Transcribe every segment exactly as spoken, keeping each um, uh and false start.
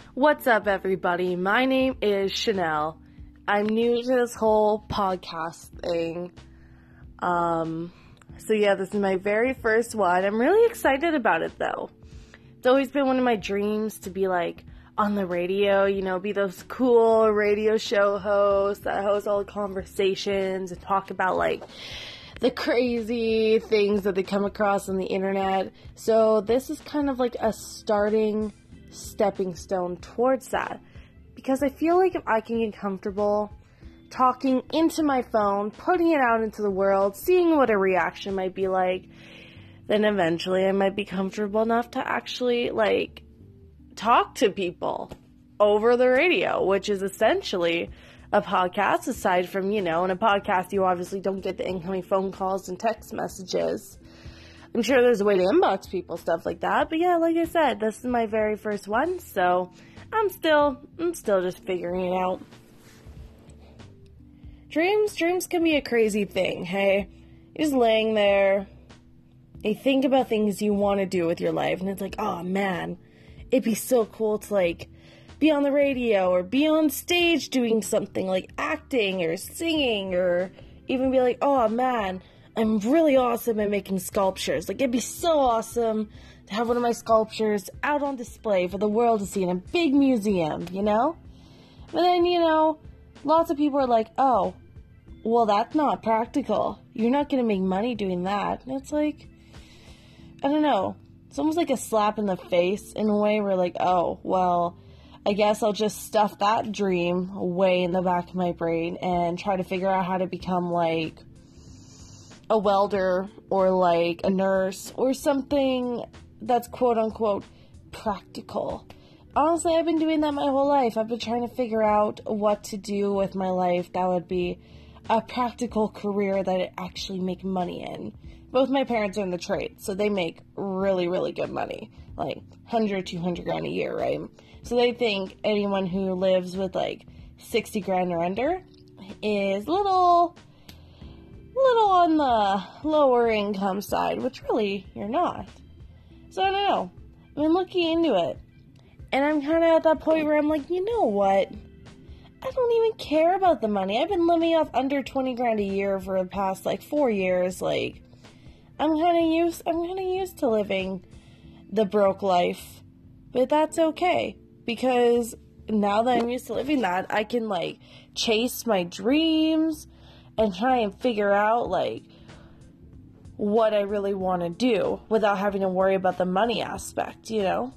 What's up, everybody? My name is Chanel. I'm new to this whole podcast thing. Um, so yeah, this is my very first one. I'm really excited about it, though. It's always been one of my dreams to be, like, on the radio, you know, be those cool radio show hosts that host all the conversations and talk about, like, the crazy things that they come across on the internet. So this is kind of like a starting stepping stone towards that, because I feel like if I can get comfortable talking into my phone, putting it out into the world, seeing what a reaction might be like, then eventually I might be comfortable enough to actually, like, talk to people over the radio, which is essentially a podcast, aside from, you know, in a podcast you obviously don't get the incoming phone calls and text messages. I'm sure there's a way to inbox people, stuff like that. But yeah, like I said, this is my very first one, so I'm still, I'm still just figuring it out. Dreams, dreams can be a crazy thing, hey? You're just laying there, you think about things you want to do with your life, and it's like, oh man, it'd be so cool to, like, be on the radio, or be on stage doing something, like acting, or singing, or even be like, oh man, I'm really awesome at making sculptures. Like, it'd be so awesome to have one of my sculptures out on display for the world to see in a big museum, you know? But then, you know, lots of people are like, oh, well, that's not practical. You're not going to make money doing that. And it's like, I don't know. It's almost like a slap in the face in a way where, like, oh, well, I guess I'll just stuff that dream away in the back of my brain and try to figure out how to become, like, a welder or like a nurse or something that's quote unquote practical. Honestly, I've been doing that my whole life. I've been trying to figure out what to do with my life that would be a practical career that I actually make money in. Both my parents are in the trade, so they make really, really good money. Like one hundred, two hundred grand a year, right? So they think anyone who lives with like sixty grand or under is little... little on the lower income side, which really you're not. So I don't know. I've been looking into it, and I'm kind of at that point where I'm like, you know what? I don't even care about the money. I've been living off under twenty grand a year for the past like four years. Like, I'm kind of used. I'm kind of used to living the broke life, but that's okay, because now that I'm used to living that, I can like chase my dreams and try and figure out, like, what I really want to do without having to worry about the money aspect, you know?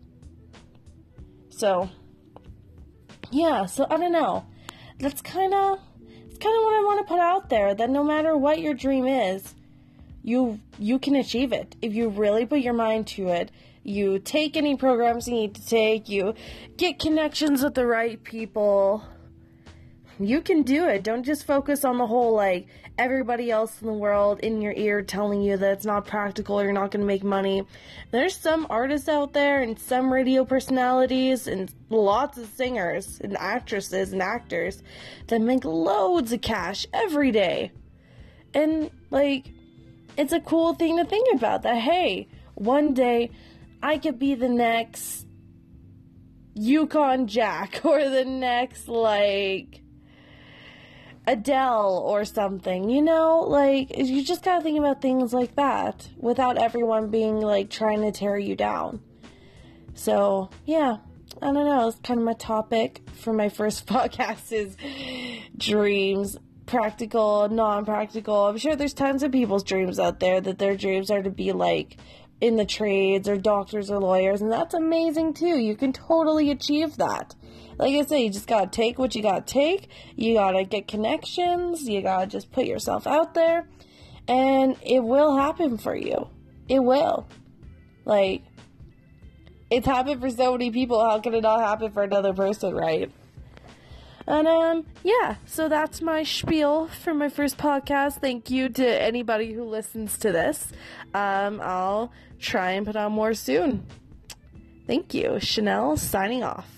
So, yeah, so I don't know. That's kind of, it's kind of what I want to put out there, that no matter what your dream is, you, you can achieve it. If you really put your mind to it, you take any programs you need to take, you get connections with the right people, you can do it. Don't just focus on the whole, like, everybody else in the world in your ear telling you that it's not practical, you're not going to make money. There's some artists out there and some radio personalities and lots of singers and actresses and actors that make loads of cash every day. And, like, it's a cool thing to think about, that, hey, one day I could be the next Yukon Jack, or the next, like, Adele or something, you know? Like, you just gotta think about things like that without everyone being, like, trying to tear you down. So, yeah, I don't know, it's kind of my topic for my first podcast is dreams, practical, non-practical. I'm sure there's tons of people's dreams out there that their dreams are to be, like, in the trades or doctors or lawyers, and that's amazing too. You can totally achieve that. Like I say, you just gotta take what you gotta take, you gotta get connections, you gotta just put yourself out there, and it will happen for you. It will. Like, it's happened for so many people, how can it not happen for another person, right? And, um, yeah, so that's my spiel for my first podcast. Thank you to anybody who listens to this. Um, I'll try and put on more soon. Thank you. Chanel signing off.